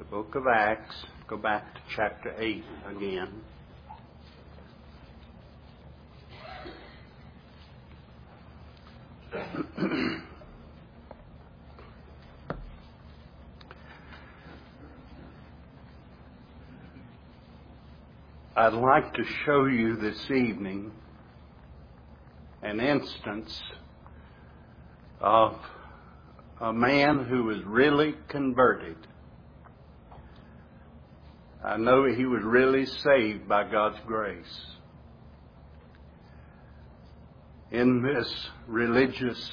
Book of Acts. Go back to chapter 8 again. I'd like to show you this evening an instance of a man who was really converted. I know he was really saved by God's grace. In this religious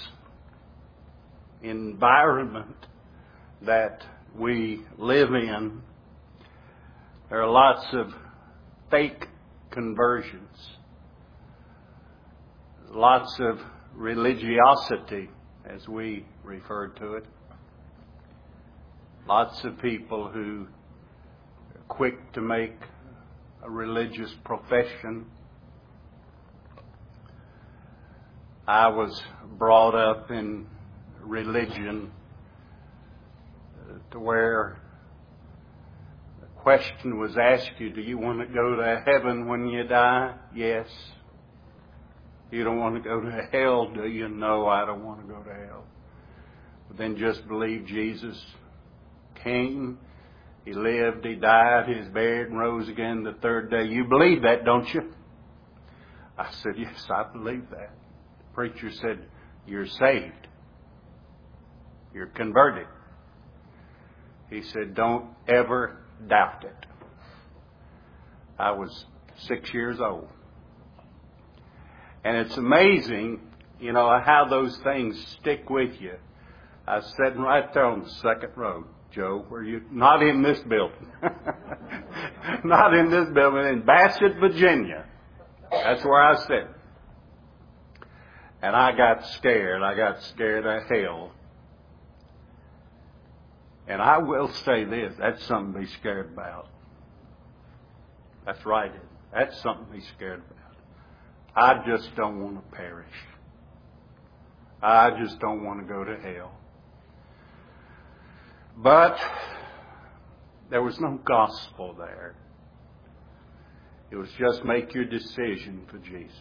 environment that we live in, there are lots of fake conversions, lots of religiosity, as we refer to it, lots of people who are quick to make a religious profession. I was brought up in religion to where the question was asked you, do you want to go to heaven when you die? Yes. You don't want to go to hell, do you? No, I don't want to go to hell. But then just believe Jesus came, He lived, He died, He was buried and rose again the third day. You believe that, don't you? I said, yes, I believe that. The preacher said, you're saved. You're converted. He said, don't ever doubt it. I was 6 years old. And it's amazing, how those things stick with you. I was sitting right there on the second row, Joe, not in this building. Not in this building, in Bassett, Virginia. That's where I sit. And I got scared. I got scared of hell. And I will say this, that's something to be scared about. That's right. That's something to be scared about. I just don't want to perish. I just don't want to go to hell. But there was no gospel there. It was just make your decision for Jesus.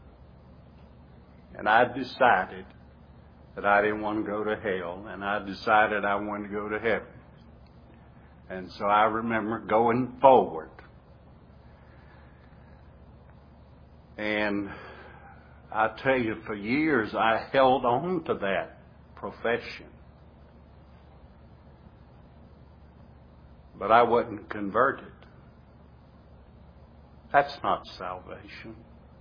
And I decided that I didn't want to go to hell, and I decided I wanted to go to heaven. And so I remember going forward. And I tell you, for years I held on to that profession. But I wasn't converted. That's not salvation.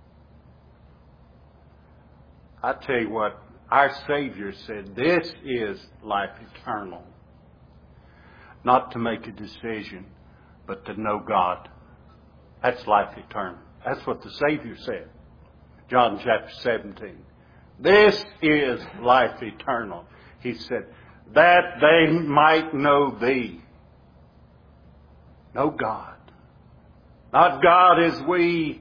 I tell you what, our Savior said, this is life eternal. Not to make a decision, but to know God. That's life eternal. That's what the Savior said. John chapter 17. This is life eternal. He said, that they might know Thee. Know God. Not God as we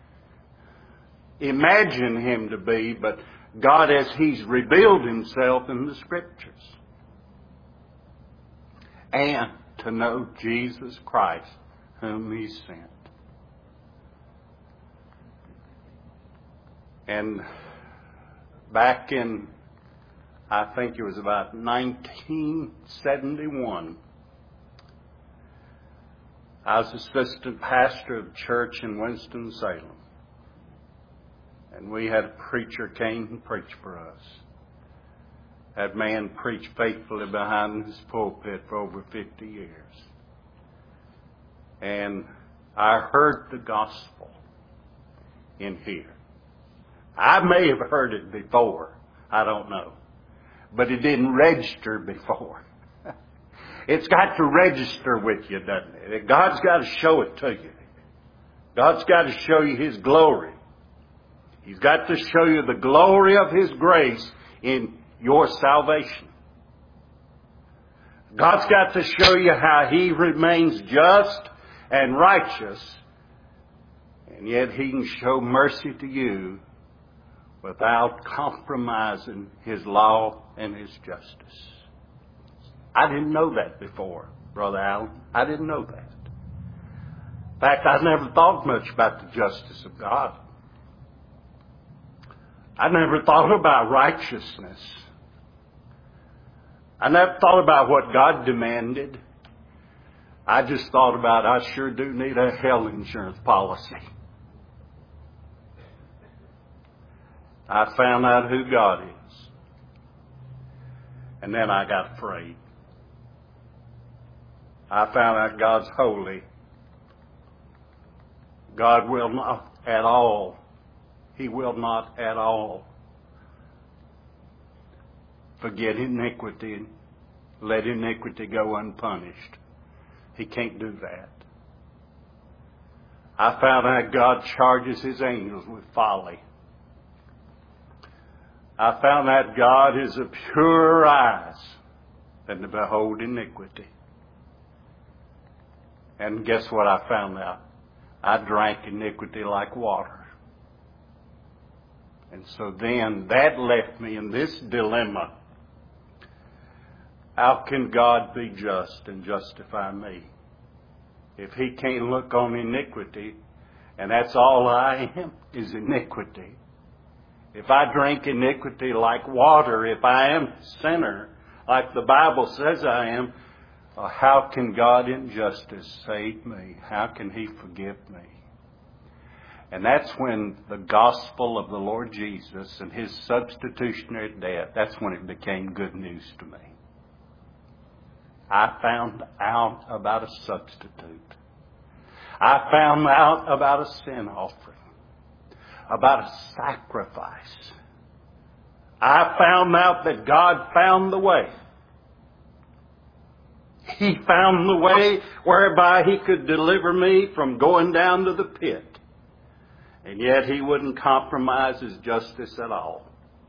imagine Him to be, but God as He's revealed Himself in the Scriptures. And to know Jesus Christ, whom He sent. And back in, I think it was about 1971, I was assistant pastor of a church in Winston-Salem. And we had a preacher came and preached for us. That man preached faithfully behind his pulpit for over 50 years. And I heard the gospel in here. I may have heard it before. I don't know. But it didn't register before. It's got to register with you, doesn't it? God's got to show it to you. God's got to show you His glory. He's got to show you the glory of His grace in your salvation. God's got to show you how He remains just and righteous, and yet He can show mercy to you without compromising His law and His justice. I didn't know that before. Brother Allen. I didn't know that. In fact, I never thought much about the justice of God. I never thought about righteousness. I never thought about what God demanded. I just thought about, I sure do need a hell insurance policy. I found out who God is. And then I got afraid. I found out God's holy. God will not at all. He will not at all forget iniquity and let iniquity go unpunished. He can't do that. I found out God charges His angels with folly. I found out God is of purer eyes than to behold iniquity. And guess what I found out? I drank iniquity like water. And so then that left me in this dilemma. How can God be just and justify me if He can't look on iniquity, and that's all I am, is iniquity? If I drink iniquity like water, if I am a sinner, like the Bible says I am, how can God in justice save me? How can He forgive me? And that's when the gospel of the Lord Jesus and His substitutionary death, that's when it became good news to me. I found out about a substitute. I found out about a sin offering, about a sacrifice. I found out that God found the way. He found the way whereby He could deliver me from going down to the pit. And yet He wouldn't compromise His justice at all.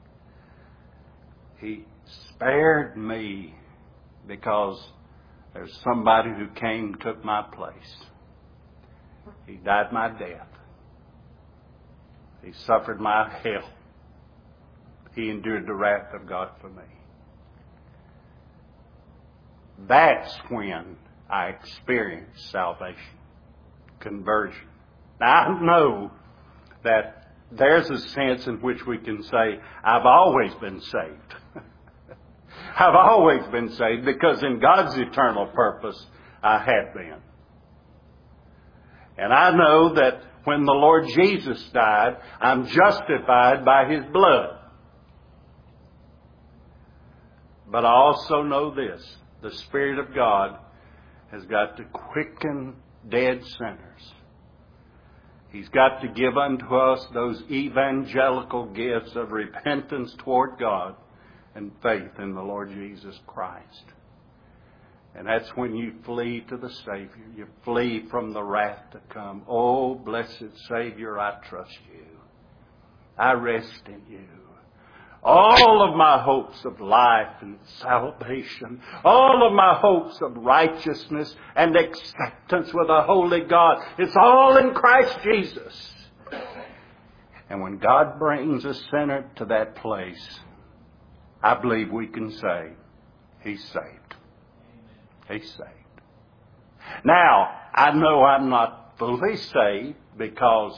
He spared me because there's somebody who came and took my place. He died my death. He suffered my hell. He endured the wrath of God for me. That's when I experienced salvation, conversion. Now, I know that there's a sense in which we can say, I've always been saved. I've always been saved because in God's eternal purpose, I have been. And I know that when the Lord Jesus died, I'm justified by His blood. But I also know this. The Spirit of God has got to quicken dead sinners. He's got to give unto us those evangelical gifts of repentance toward God and faith in the Lord Jesus Christ. And that's when you flee to the Savior. You flee from the wrath to come. Oh, blessed Savior, I trust you. I rest in you. All of my hopes of life and salvation, all of my hopes of righteousness and acceptance with a holy God, it's all in Christ Jesus. And when God brings a sinner to that place, I believe we can say, He's saved. He's saved. Now, I know I'm not fully saved because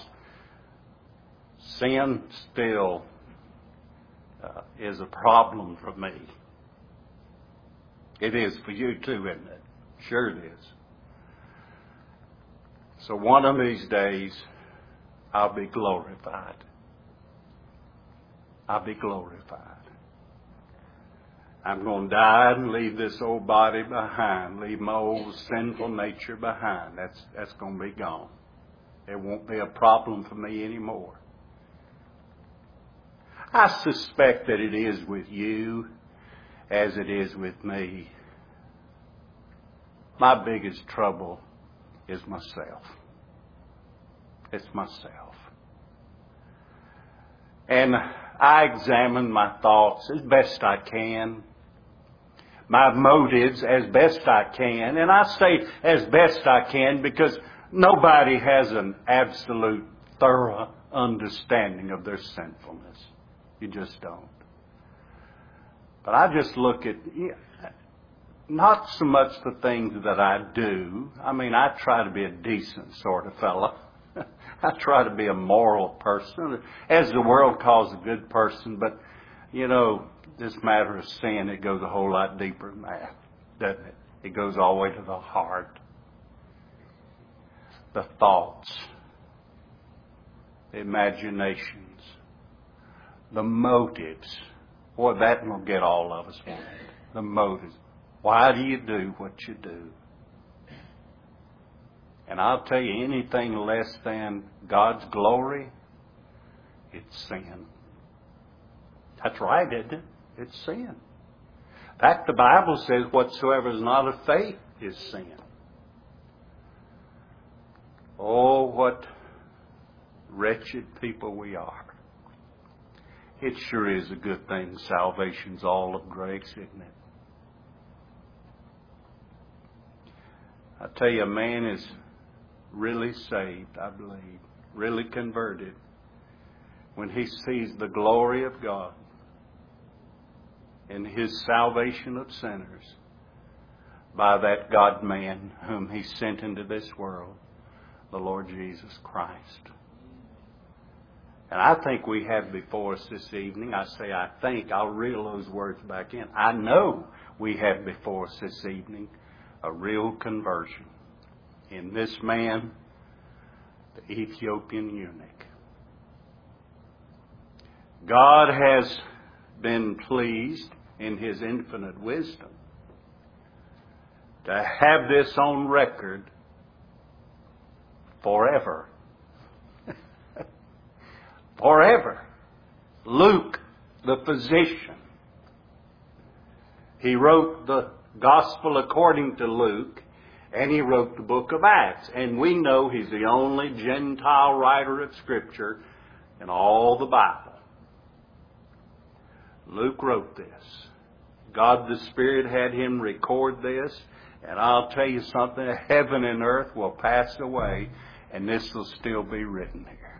sin still is a problem for me. It is for you too, isn't it? Sure it is. So one of these days, I'll be glorified. I'll be glorified. I'm going to die and leave this old body behind, leave my old sinful nature behind. That's going to be gone. It won't be a problem for me anymore. I suspect that it is with you as it is with me. My biggest trouble is myself. It's myself. And I examine my thoughts as best I can, my motives as best I can. And I say as best I can because nobody has an absolute, thorough understanding of their sinfulness. You just don't. But I just look at, not so much the things that I do. I mean, I try to be a decent sort of fellow. I try to be a moral person, as the world calls a good person. But, you know, this matter of sin, it goes a whole lot deeper than that, doesn't it? It goes all the way to the heart. The thoughts, the imaginations, the motives. Boy, that will get all of us, won't it? The motives. Why do you do what you do? And I'll tell you, anything less than God's glory, it's sin. That's right, isn't it? It's sin. In fact, the Bible says whatsoever is not of faith is sin. Oh, what wretched people we are. It sure is a good thing salvation's all of grace, isn't it? I tell you, a man is really saved, I believe, really converted, when he sees the glory of God in His salvation of sinners by that God-man whom He sent into this world, the Lord Jesus Christ. And I think we have before us this evening, I say I think, I'll reel those words back in. I know we have before us this evening a real conversion in this man, the Ethiopian eunuch. God has been pleased in His infinite wisdom to have this on record forever. Forever. Luke, the physician, he wrote the Gospel according to Luke, and he wrote the book of Acts. And we know he's the only Gentile writer of Scripture in all the Bible. Luke wrote this. God the Spirit had him record this. And I'll tell you something, heaven and earth will pass away, and this will still be written here.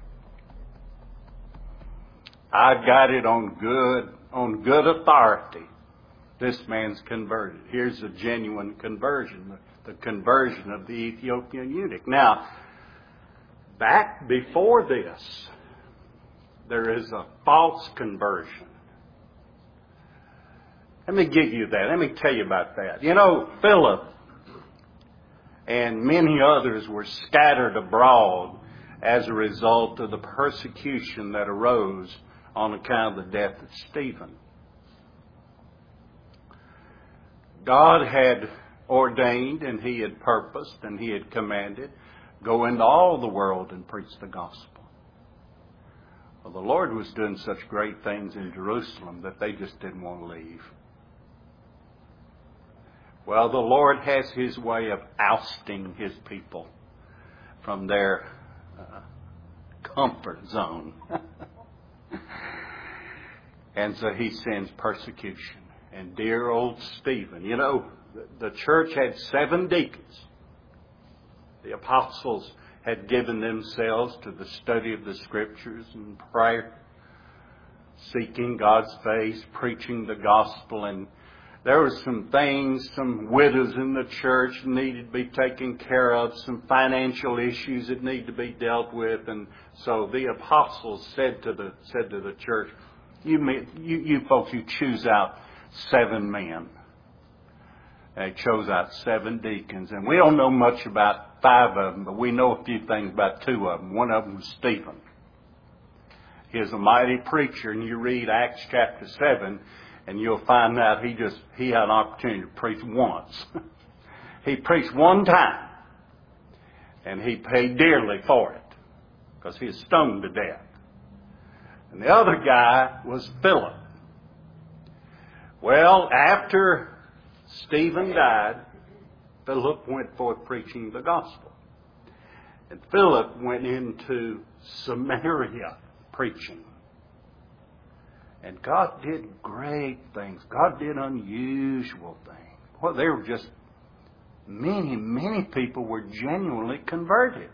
I've got it on good authority. This man's converted. Here's a genuine conversion, the conversion of the Ethiopian eunuch. Now, back before this, there is a false conversion. Let me give you that. Let me tell you about that. You know, Philip and many others were scattered abroad as a result of the persecution that arose on account of the death of Stephen. God had ordained and He had purposed and He had commanded, go into all the world and preach the gospel. Well, the Lord was doing such great things in Jerusalem that they just didn't want to leave. Well, the Lord has His way of ousting His people from their comfort zone. And so He sends persecution. And dear old Stephen, you know, the church had 7 deacons. The apostles had given themselves to the study of the Scriptures and prayer, seeking God's face, preaching the gospel. And there were some things, some widows in the church needed to be taken care of, some financial issues that need to be dealt with. And so the apostles said to the church, you folks, you choose out 7 men. They chose out 7 deacons. And we don't know much about 5 of them, but we know a few things about 2 of them. One of them was Stephen. He is a mighty preacher, and you read Acts chapter 7, and you'll find out he had an opportunity to preach once. He preached one time, and he paid dearly for it, because he was stoned to death. And the other guy was Philip. Well, after Stephen died, Philip went forth preaching the gospel. And Philip went into Samaria preaching. And God did great things. God did unusual things. Well, there were just many people were genuinely converted.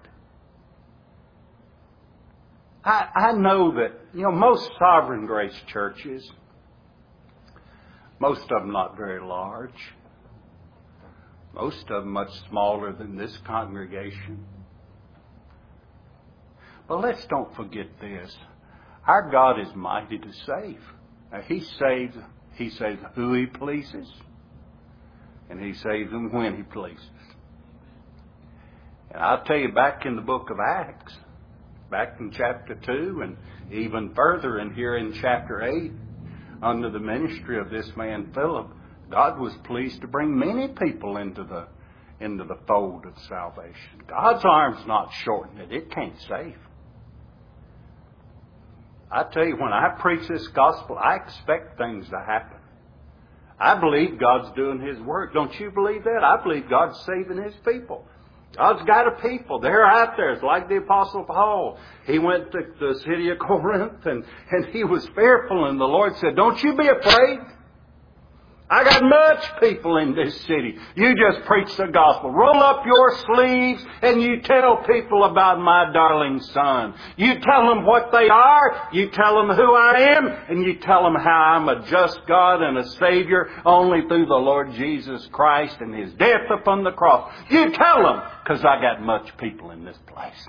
I know that, most Sovereign Grace churches, most of them not very large, Most of them much smaller than this congregation. But let's don't forget this. Our God is mighty to save. Now, He saves who He pleases, and He saves them when He pleases. And I'll tell you, back in the book of Acts, back in chapter 2, and even further in here in chapter 8, under the ministry of this man Philip, God was pleased to bring many people into the fold of salvation. God's arm's not shortened. It can't save. I tell you, when I preach this gospel, I expect things to happen. I believe God's doing His work. Don't you believe that? I believe God's saving His people. God's got a people. They're out there. It's like the Apostle Paul. He went to the city of Corinth and he was fearful, and the Lord said, "Don't you be afraid. I got much people in this city. You just preach the gospel. Roll up your sleeves and you tell people about my darling Son. You tell them what they are. You tell them who I am. And you tell them how I'm a just God and a Savior only through the Lord Jesus Christ and His death upon the cross. You tell them, because I got much people in this place."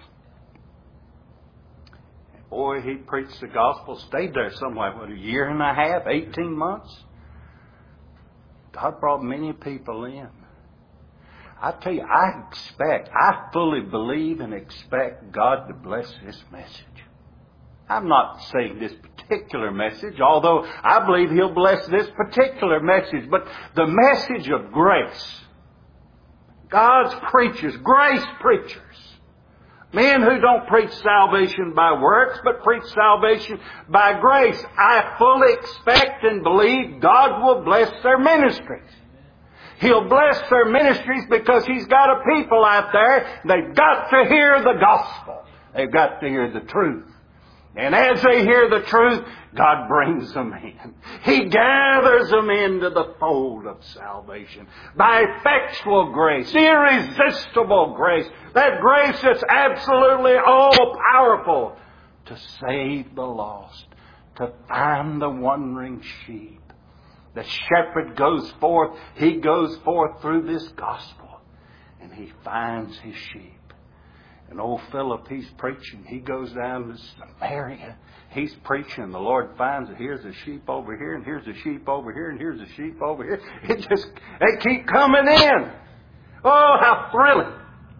Boy, he preached the gospel, stayed there somewhere, a year and a half, 18 months. God brought many people in. I tell you, I fully believe and expect God to bless this message. I'm not saying this particular message, although I believe He'll bless this particular message, but the message of grace. God's preachers, grace preachers. Men who don't preach salvation by works, but preach salvation by grace. I fully expect and believe God will bless their ministries. He'll bless their ministries because He's got a people out there. They've got to hear the gospel. They've got to hear the truth. And as they hear the truth, God brings them in. He gathers them into the fold of salvation by effectual grace, irresistible grace, that grace that's absolutely all-powerful to save the lost, to find the wandering sheep. The shepherd goes forth. He goes forth through this gospel, and he finds his sheep. And old Philip, he's preaching. He goes down to Samaria. He's preaching. The Lord finds that here's a sheep over here, and here's a sheep over here, and here's a sheep over here. They keep coming in. Oh, how thrilling.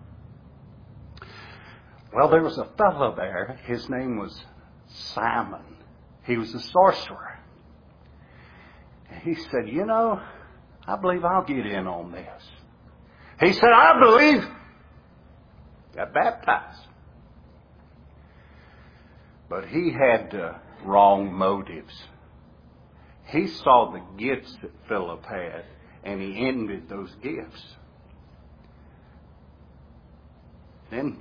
Well, there was a fellow there. His name was Simon. He was a sorcerer. And he said, I believe I'll get in on this. He said, I believe. Got baptized. But he had wrong motives. He saw the gifts that Philip had, and he envied those gifts. Then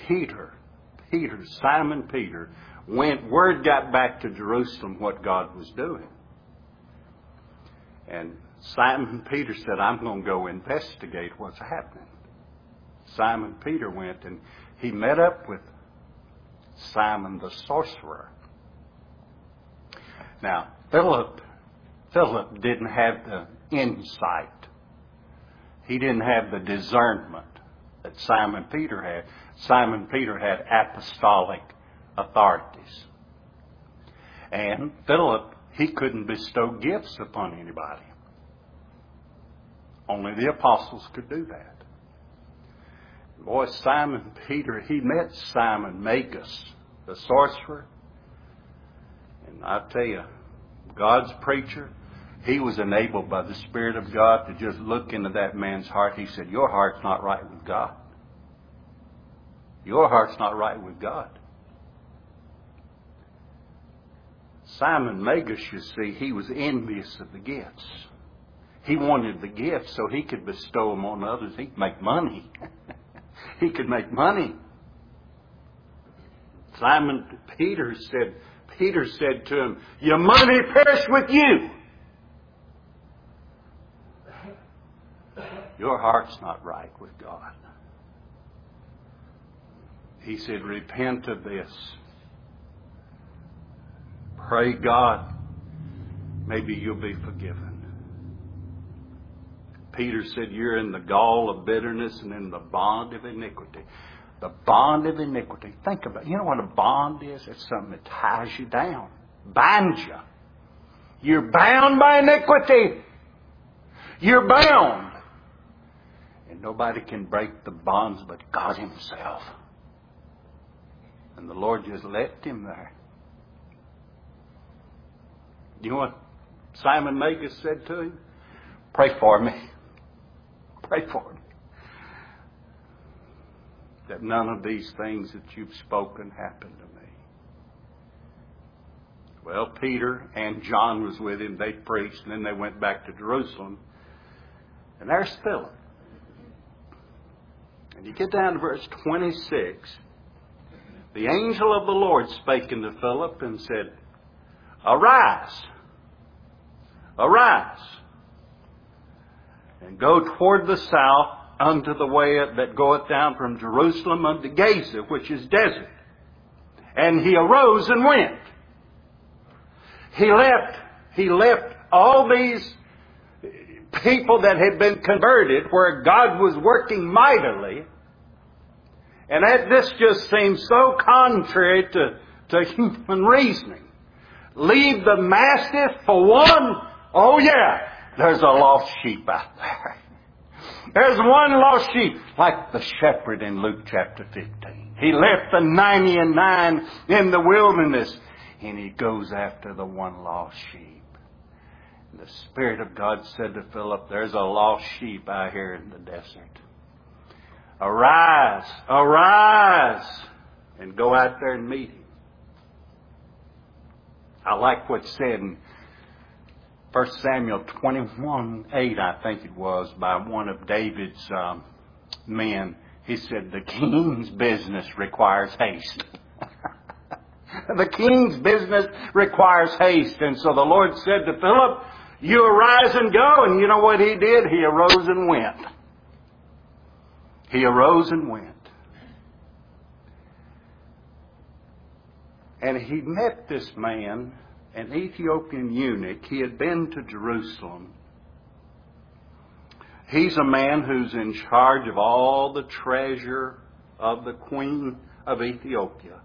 Simon Peter, word got back to Jerusalem what God was doing. And Simon Peter said, I'm going to go investigate what's happening. Simon Peter went and he met up with Simon the sorcerer. Now, Philip didn't have the insight. He didn't have the discernment that Simon Peter had. Simon Peter had apostolic authorities. And Philip, he couldn't bestow gifts upon anybody. Only the apostles could do that. Boy, Simon Peter, he met Simon Magus, the sorcerer. And I tell you, God's preacher, he was enabled by the Spirit of God to just look into that man's heart. He said, your heart's not right with God. Your heart's not right with God. Simon Magus, you see, he was envious of the gifts. He wanted the gifts so he could bestow them on others. He could make money. He could make money. Peter said to him, your money perish with you. Your heart's not right with God. He said, repent of this. Pray God, maybe you'll be forgiven. Peter said, you're in the gall of bitterness and in the bond of iniquity. The bond of iniquity. Think about it. You know what a bond is? It's something that ties you down, binds you. You're bound by iniquity. You're bound. And nobody can break the bonds but God Himself. And the Lord just left him there. You know what Simon Magus said to him? Pray for me. Pray for me. That none of these things that you've spoken happen to me. Well, Peter and John was with him. They preached, and then they went back to Jerusalem. And there's Philip. And you get down to verse 26. The angel of the Lord spake unto Philip and said, Arise, arise, and go toward the south unto the way that goeth down from Jerusalem unto Gaza, which is desert. And he arose and went. He left all these people that had been converted where God was working mightily. And this just seems so contrary to human reasoning. Leave the mastiff for one? Oh yeah, there's a lost sheep out there. There's one lost sheep, like the shepherd in Luke chapter 15. He left the 99 in the wilderness, and he goes after the one lost sheep. And the Spirit of God said to Philip, there's a lost sheep out here in the desert. Arise, arise, and go out there and meet him. I like what's said in 1 Samuel 21:8, I think it was, by one of David's men. He said, the king's business requires haste. The king's business requires haste. And so the Lord said to Philip, you arise and go. And you know what he did? He arose and went. He arose and went. And he met this man, an Ethiopian eunuch. He had been to Jerusalem. He's a man who's in charge of all the treasure of the Queen of Ethiopia.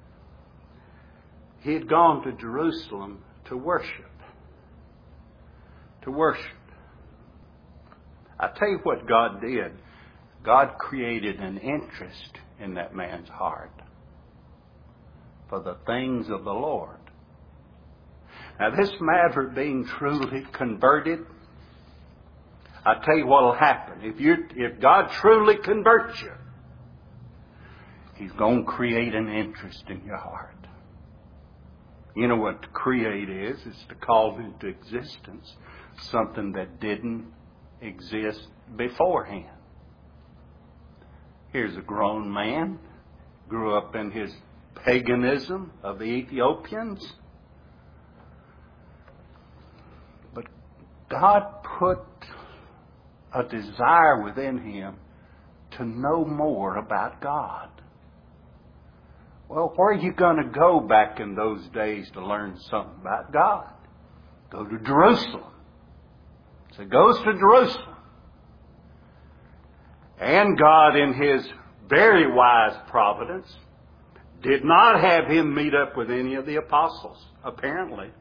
He had gone to Jerusalem to worship. To worship. I tell you what God did. God created an interest in that man's heart for the things of the Lord. Now, this matter of being truly converted, I tell you what will happen. If God truly converts you, He's going to create an interest in your heart. You know what to create is? It's to call into existence something that didn't exist beforehand. Here's a grown man, grew up in his paganism of the Ethiopians. But God put a desire within him to know more about God. Well, where are you going to go back in those days to learn something about God? Go to Jerusalem. So he goes to Jerusalem. And God, in His very wise providence, did not have him meet up with any of the apostles, apparently.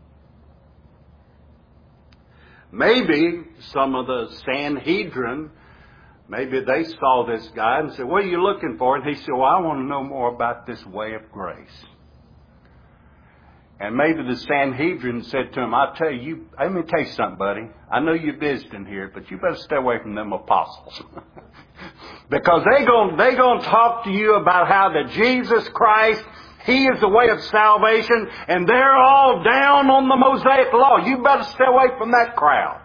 Maybe some of the Sanhedrin, maybe they saw this guy and said, what are you looking for? And he said, well, I want to know more about this way of grace. And maybe the Sanhedrin said to him, let me tell you something, buddy. I know you're visiting here, but you better stay away from them apostles. Because they're going to talk to you about how that Jesus Christ, He is the way of salvation, and they're all down on the Mosaic law. You better stay away from that crowd.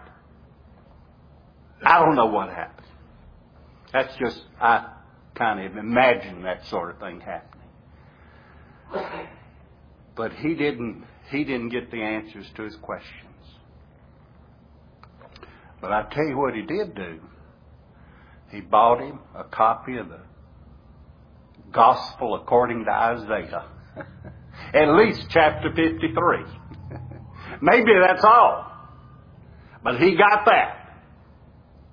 I don't know what happened. That's just, I kind of imagine that sort of thing happening. But he didn't get the answers to his questions. But I tell you what he did do. He bought him a copy of the Gospel according to Isaiah. At least chapter 53. Maybe that's all. But he got that.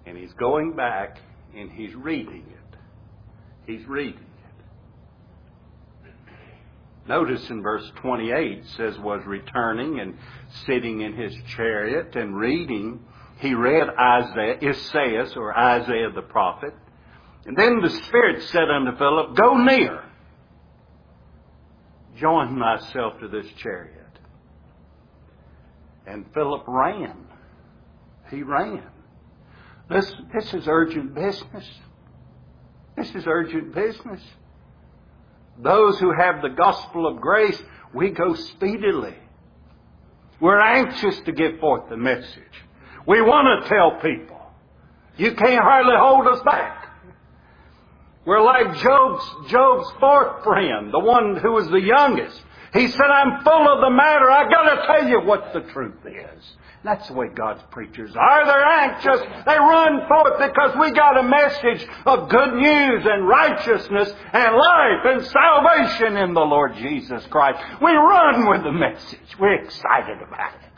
And he's going back and he's reading it. He's reading it. Notice in verse 28 it says, was returning and sitting in his chariot and reading. He read Isaiah the prophet. And then the Spirit said unto Philip, go near. Join thyself to this chariot. And Philip ran. He ran. This is urgent business. This is urgent business. Those who have the gospel of grace, we go speedily. We're anxious to give forth the message. We want to tell people. You can't hardly hold us back. We're like Job's fourth friend, the one who was the youngest. He said, I'm full of the matter. I got to tell you what the truth is. And that's the way God's preachers are. They're anxious. They run forth because we got a message of good news and righteousness and life and salvation in the Lord Jesus Christ. We run with the message. We're excited about it.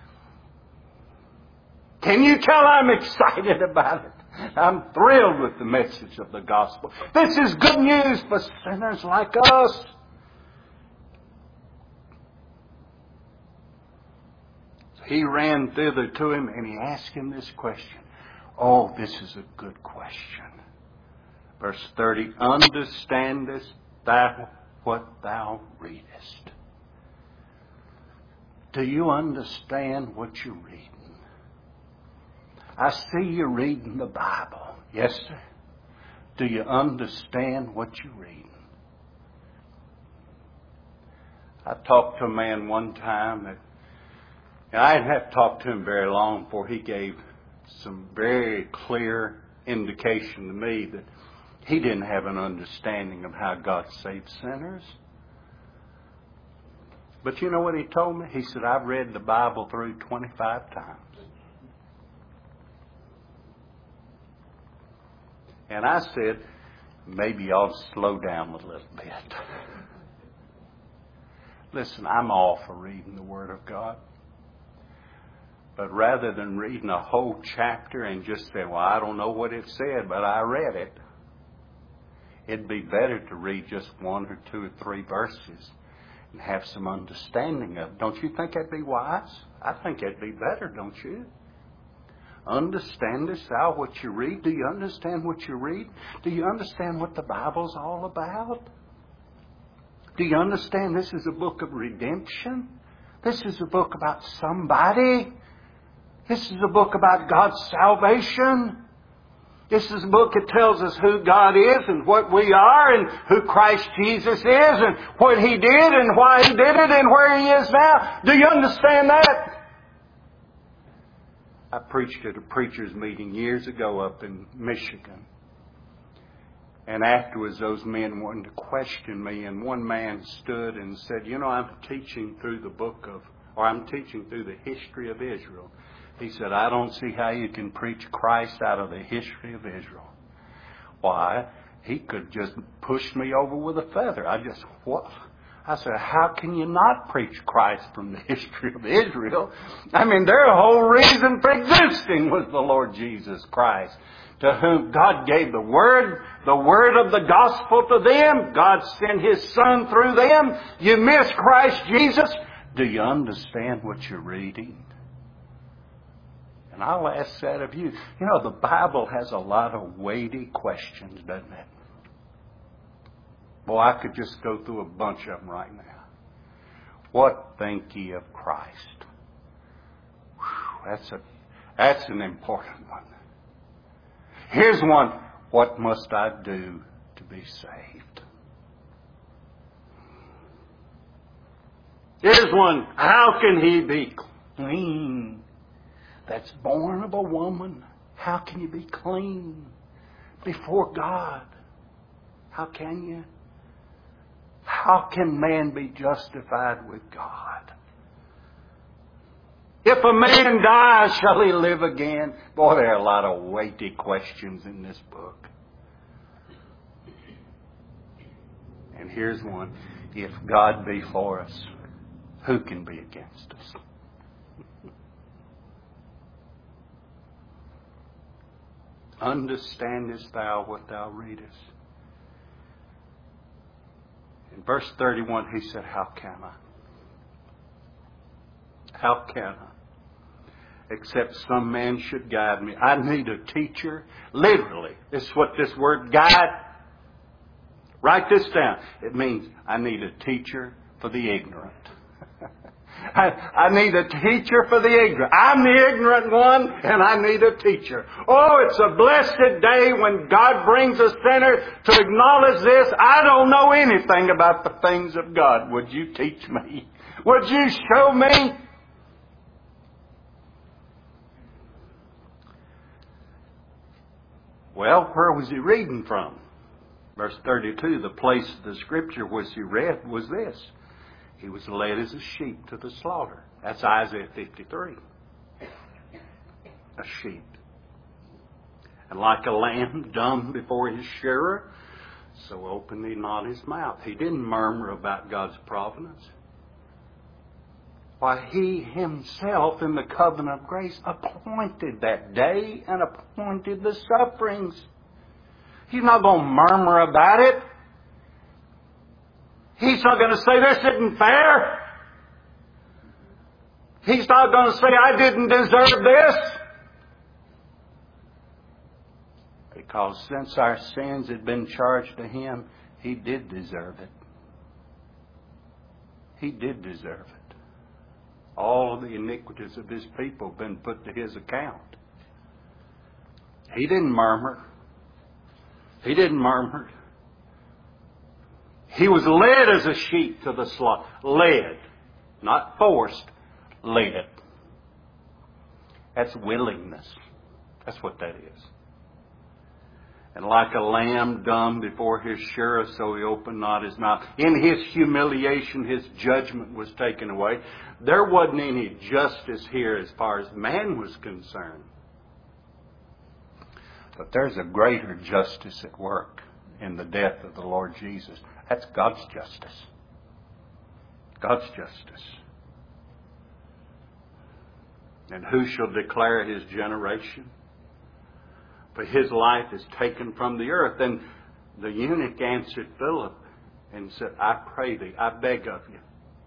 Can you tell I'm excited about it? I'm thrilled with the message of the gospel. This is good news for sinners like us. So he ran thither to him and he asked him this question. Oh, this is a good question. Verse 30, understandest thou what thou readest? Do you understand what you're reading? I see you reading the Bible. Yes, sir. Do you understand what you're reading? I talked to a man one time and I didn't have to talk to him very long before he gave some very clear indication to me that he didn't have an understanding of how God saves sinners. But you know what he told me? He said, I've read the Bible through 25 times. And I said, maybe you ought to slow down a little bit. Listen, I'm all for reading the Word of God. But rather than reading a whole chapter and just say, well, I don't know what it said, but I read it. It'd be better to read just 1 or 2 or 3 verses and have some understanding of it. Don't you think that'd be wise? I think that'd be better, don't you? Understandest thou what you read? Do you understand what you read? Do you understand what the Bible's all about? Do you understand this is a book of redemption? This is a book about somebody. This is a book about God's salvation. This is a book that tells us who God is and what we are and who Christ Jesus is and what He did and why He did it and where He is now. Do you understand that? I preached at a preacher's meeting years ago up in Michigan. And afterwards those men wanted to question me, and one man stood and said, you know, I'm teaching through the history of Israel. He said, I don't see how you can preach Christ out of the history of Israel. Why? He could just push me over with a feather. What? I said, how can you not preach Christ from the history of Israel? I mean, their whole reason for existing was the Lord Jesus Christ, to whom God gave the word of the gospel to them. God sent His Son through them. You miss Christ Jesus. Do you understand what you're reading? And I'll ask that of you. You know, the Bible has a lot of weighty questions, doesn't it? Boy, I could just go through a bunch of them right now. What think ye of Christ? Whew, that's an important one. Here's one. What must I do to be saved? Here's one. How can he be clean? That's born of a woman. How can you be clean before God? How can you? How can man be justified with God? If a man dies, shall he live again? Boy, there are a lot of weighty questions in this book. And here's one. If God be for us, who can be against us? Understandest thou what thou readest? In verse 31, he said, how can I? How can I? Except some man should guide me. I need a teacher. Literally, this is what this word guide. Write this down. It means I need a teacher for the ignorant. I need a teacher for the ignorant. I'm the ignorant one, and I need a teacher. Oh, it's a blessed day when God brings a sinner to acknowledge this. I don't know anything about the things of God. Would you teach me? Would you show me? Well, where was he reading from? Verse 32, the place of the scripture which he read was this. He was led as a sheep to the slaughter. That's Isaiah 53. A sheep. And like a lamb dumb before his shearer, so opened he not his mouth. He didn't murmur about God's providence. Why, he himself in the covenant of grace appointed that day and appointed the sufferings. He's not going to murmur about it. He's not going to say, this isn't fair. He's not going to say, I didn't deserve this. Because since our sins had been charged to him, he did deserve it. He did deserve it. All of the iniquities of his people have been put to his account. He didn't murmur. He didn't murmur. He was led as a sheep to the slaughter. Led. Not forced. Led. That's willingness. That's what that is. And like a lamb dumb before his shearer, so he opened not his mouth. In his humiliation, his judgment was taken away. There wasn't any justice here as far as man was concerned. But there's a greater justice at work in the death of the Lord Jesus. That's God's justice. God's justice. And who shall declare his generation? For his life is taken from the earth. And the eunuch answered Philip and said, I pray thee, I beg of you,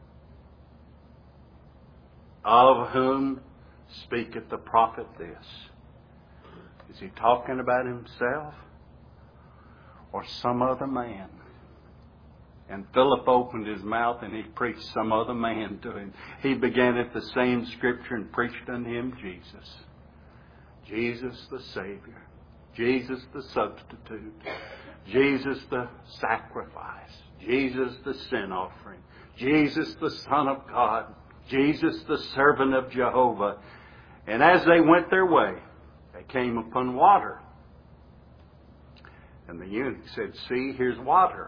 of whom speaketh the prophet this? Is he talking about himself or some other man? And Philip opened his mouth and he preached some other man to him. He began at the same scripture and preached unto him Jesus. Jesus the Savior. Jesus the substitute. Jesus the sacrifice. Jesus the sin offering. Jesus the Son of God. Jesus the servant of Jehovah. And as they went their way, they came upon water. And the eunuch said, see, here's water.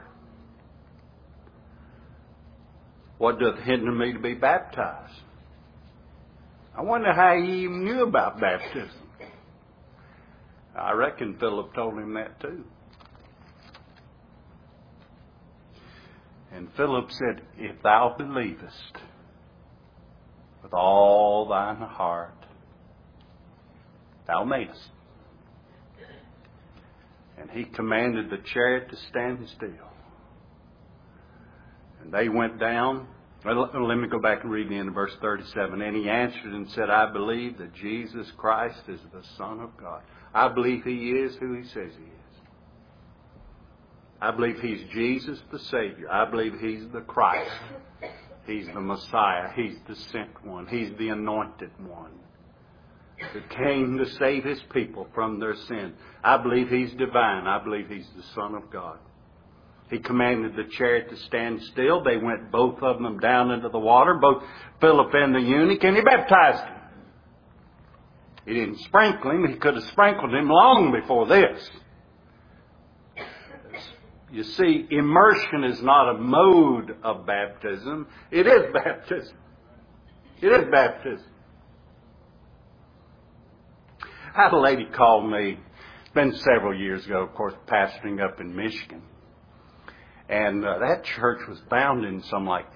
What doth hinder me to be baptized? I wonder how he even knew about baptism. I reckon Philip told him that too. And Philip said, if thou believest with all thine heart, thou mayest. And he commanded the chariot to stand still. And they went down. Well, let me go back and read the end of verse 37. And he answered and said, I believe that Jesus Christ is the Son of God. I believe he is who he says he is. I believe he's Jesus the Savior. I believe he's the Christ. He's the Messiah. He's the sent one. He's the anointed one who came to save his people from their sin. I believe he's divine. I believe he's the Son of God. He commanded the chariot to stand still. They went, both of them, down into the water, both Philip and the eunuch, and he baptized him. He didn't sprinkle him. He could have sprinkled him long before this. You see, immersion is not a mode of baptism. It is baptism. It is baptism. I had a lady call me, it's been several years ago, of course, pastoring up in Michigan. And that church was founded in some like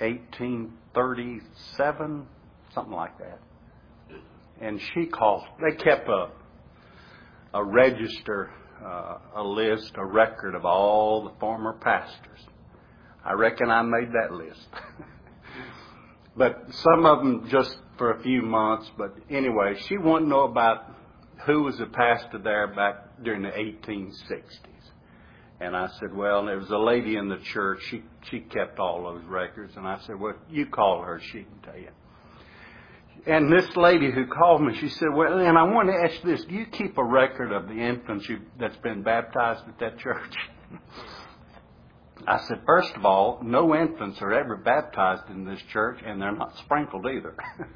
1837, something like that. And she called, they kept a register, a list, a record of all the former pastors. I reckon I made that list. But some of them just for a few months. But anyway, she wanted to know about who was a pastor there back during the 1860s. And I said, well, there was a lady in the church. She kept all those records. And I said, well, you call her. She can tell you. And this lady who called me, she said, well, and I want to ask this. Do you keep a record of the infants that's been baptized at that church? I said, first of all, no infants are ever baptized in this church, and they're not sprinkled either.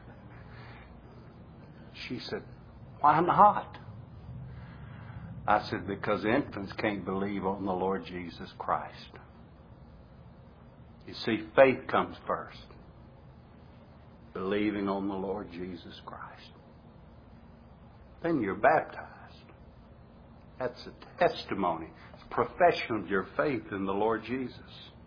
She said, why not? I said, because infants can't believe on the Lord Jesus Christ. You see, faith comes first. Believing on the Lord Jesus Christ. Then you're baptized. That's a testimony. It's a profession of your faith in the Lord Jesus.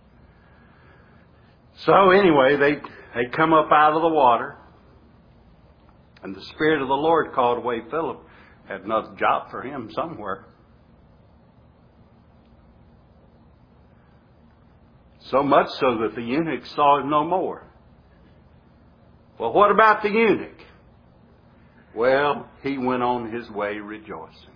So anyway, they come up out of the water. And the Spirit of the Lord called away Philip. Had another job for him somewhere. So much so that the eunuch saw him no more. Well, what about the eunuch? Well, he went on his way rejoicing.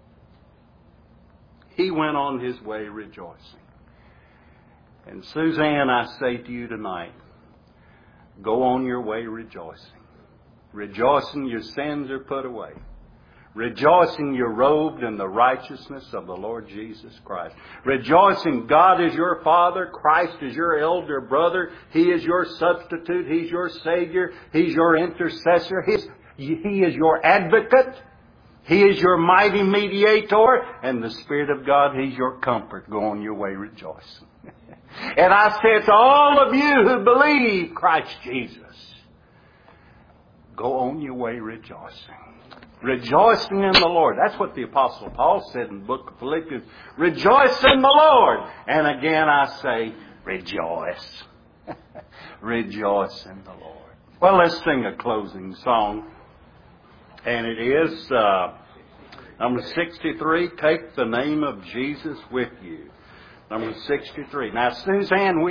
He went on his way rejoicing. And Suzanne, I say to you tonight, go on your way rejoicing. Rejoicing your sins are put away. Rejoicing you're robed in the righteousness of the Lord Jesus Christ. Rejoicing God is your Father, Christ is your elder brother, He is your substitute, He's your Savior, He's your intercessor, He is your advocate, He is your mighty mediator, and the Spirit of God, He's your comfort. Go on your way rejoicing. And I say to all of you who believe Christ Jesus, go on your way rejoicing. Rejoicing in the Lord. That's what the Apostle Paul said in the book of Philippians. Rejoice in the Lord. And again I say, rejoice. Rejoice in the Lord. Well, let's sing a closing song. And it is number 63, Take the Name of Jesus with You. Number 63. Now, Suzanne,